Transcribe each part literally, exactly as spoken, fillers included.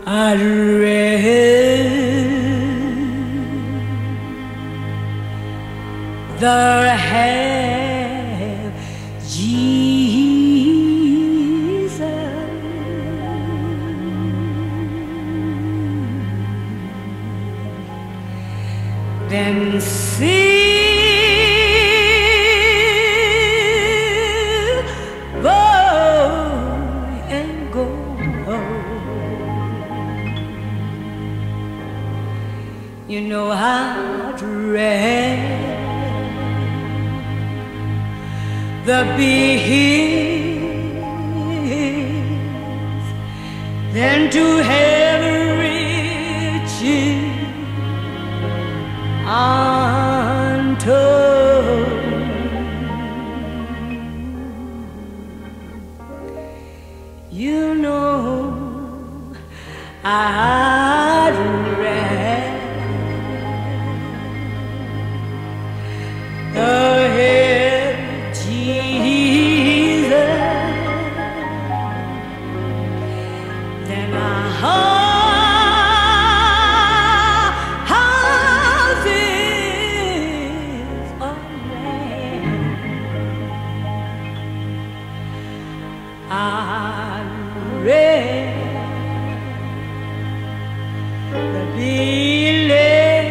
I'd rather have Jesus than silver and gold. You know I'd rather be His than to have riches untold. You know I'd rather have Jesus than a houses of land. I'd rather be led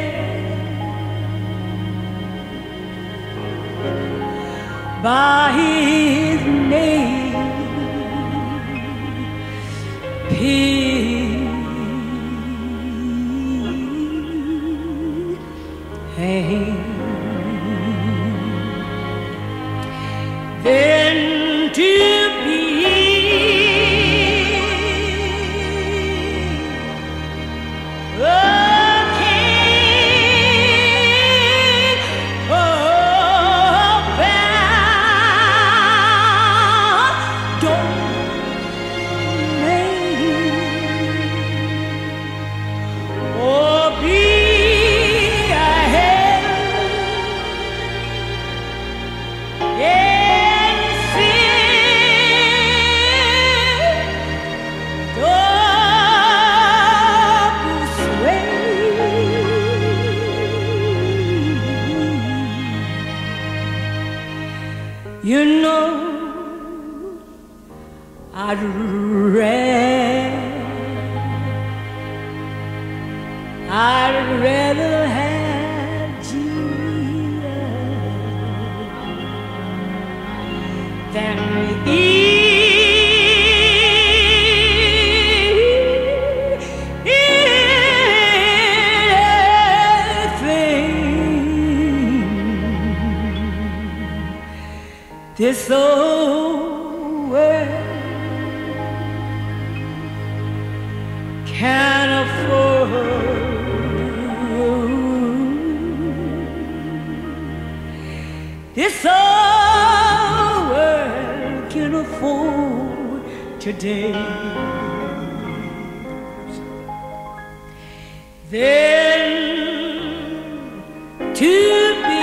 by His name, peace than to be a king of domain, or be a head in sin, double sway. You know I'd rather, I'd rather have Jesus than anything this old world can afford. This old world can afford today. Then to be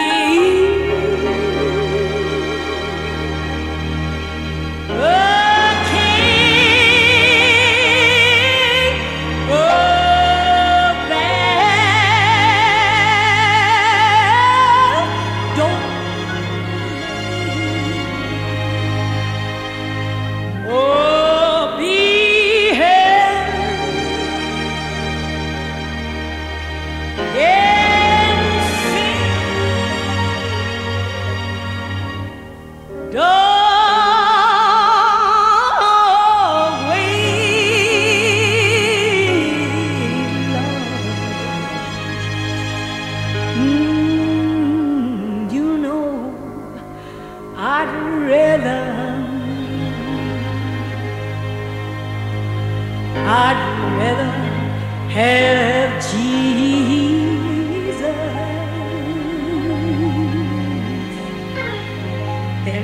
I'd rather, I'd rather have Jesus than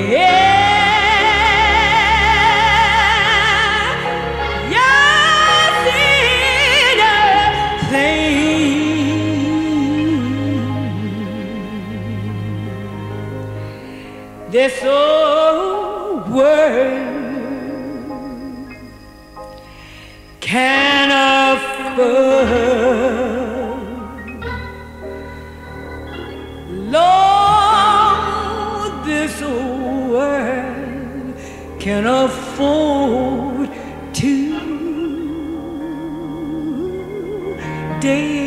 anything this old world can Lord, this world can afford to day